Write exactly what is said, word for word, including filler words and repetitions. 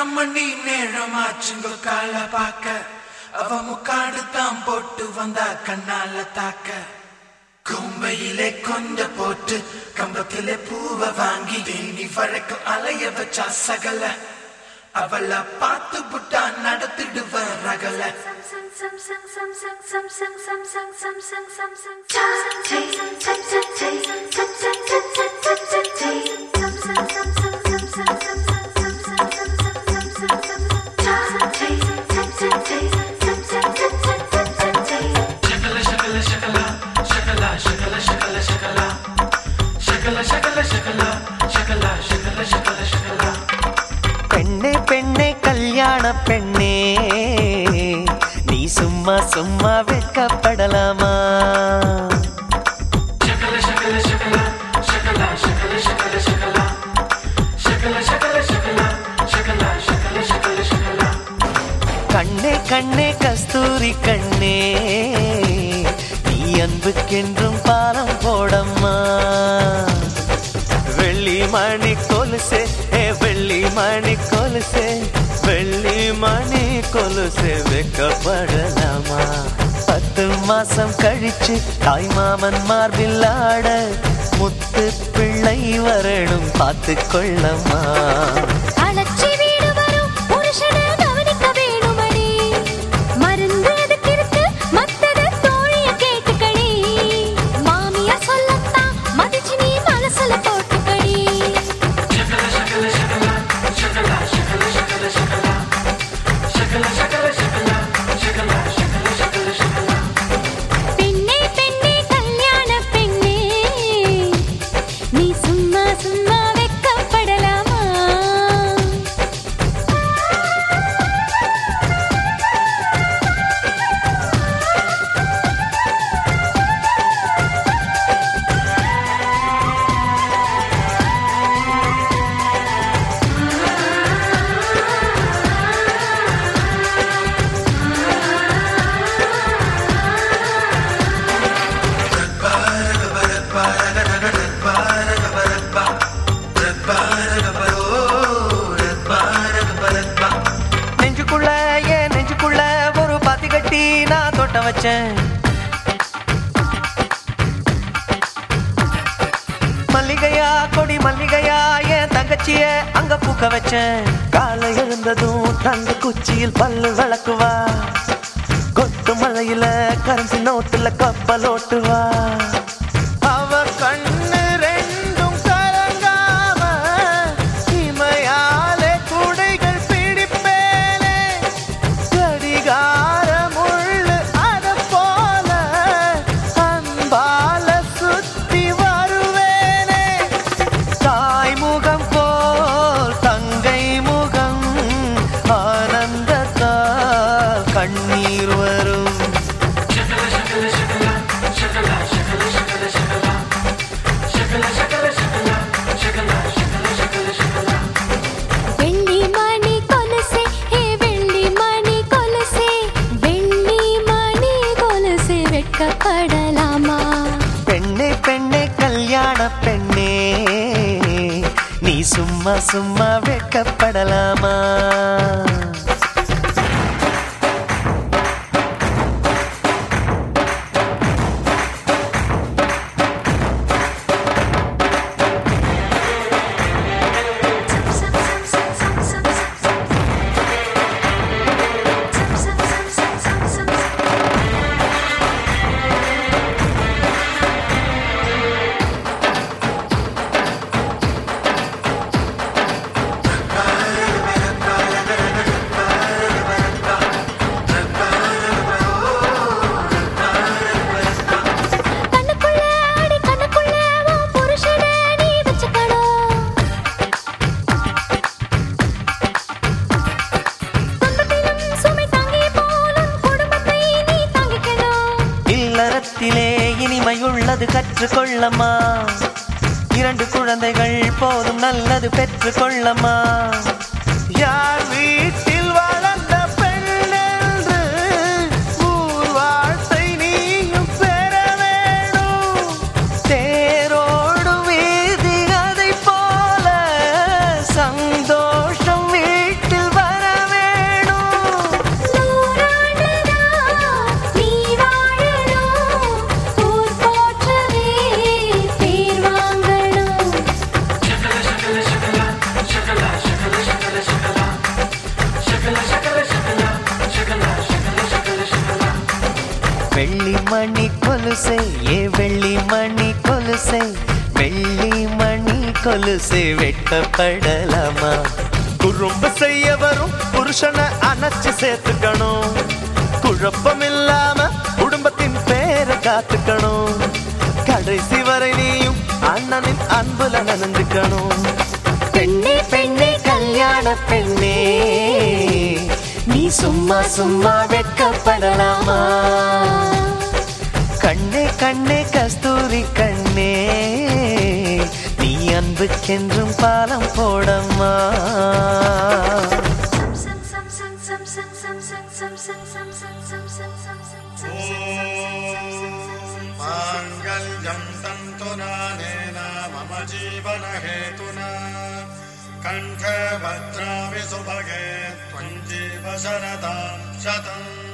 பன்னெண்டாம் மணி நேரமாச்சுங்க கால பாக்க அவ முக்காடு தான் போட்டு வந்தா கண்ணால தாக்க கும்பையிலே கொஞ்ச போட்டு கம்பத்திலே பூவை வாங்கி தேனி வழக்கம் அலைய வச்சா சகல அவளை பார்த்து புட்டா நடத்திடுவ ரகல பெண்ணே பெண்ணே கல்யாண பெண்ணே நீ சும்மா சும்மா வெட்கப்படலாமா கண்ணே கண்ணே கஸ்தூரி கண்ணே நீ அன்புக்கென்றும் பாலம் போடம்மா வெள்ளி மணி கொலுசே ஏ வெள்ளி மணி கொலுசே வெள்ளி மணி கொலுசே வெக்கப்படலாமா பத்து மாசம் கழிச்சு தாய் மாமன் மார்பில் ஆட முத்து பிள்ளை வரணும் பார்த்து கொள்ளம்மா மல்லிகையா கொடி மல்லிகையா என் தங்கச்சிய அங்க பூக்க வச்சேன் காலை எழுந்ததும் தங்க குச்சியில் பல்லு விளக்குவா கொட்டு மழையில கரன்சி நோட்டுல கப்பல் ஓட்டுவா அவ கண்ணு ரெண்டும் கலங்காம இமையாலே குடைகள் பிடிப்பேனே கடிகார முள்ளு அத போல அன்பால சுத்தி வருவேனே தாய் முகம் போல் தங்கை முகம் ஆனந்தத்தால் கண்ணீர் வரும் பெண்ணே பெண்ணே கல்யாண பெண்ணே நீ சும்மா சும்மா வெட்கப்படலாமா இனிமையுள்ளது கற்றுக்கொள்ளம்மா இரண்டு குழந்தைகள் போதும் நல்லது பெற்றுக்கொள்ளம்மா யார் வீட்டில் வளர்ந்த பெண்ணென்று ஊர் வாழ்த்தை நீயும் பெற வேணும் தேரோடு வீதி அதை போல சந்தோஷம் வீட்டில் மணி கொலுசை ஏ வெள்ளி மணி கொலுசை வெள்ளி மணி கொலுசை வெட்டப்படலாமா குறும்பு செய்ய வரும் புருஷனை அணைச்சு சேர்த்துக்கணும் குழப்பம் இல்லாம குடும்பத்தின் பேரை காத்துக்கணும் கடைசி வரை நீயும் அண்ணனின் அன்புல நனைஞ்சுக்கணும் பெண்ணே பெண்ணே கல்யாண பெண்ணே நீ சும்மா சும்மா வெட்கப்படலாமா கண்ணே கண்ணே கஸ்தூரி கண்ணே நீ அன்புக்கென்றும் பாலம் போடம்மா मांगल्यं तन्तुनानेन मम जीवन हेतुना कंठे भद्रामि सुभगे त्वं जीव शरदां शतम्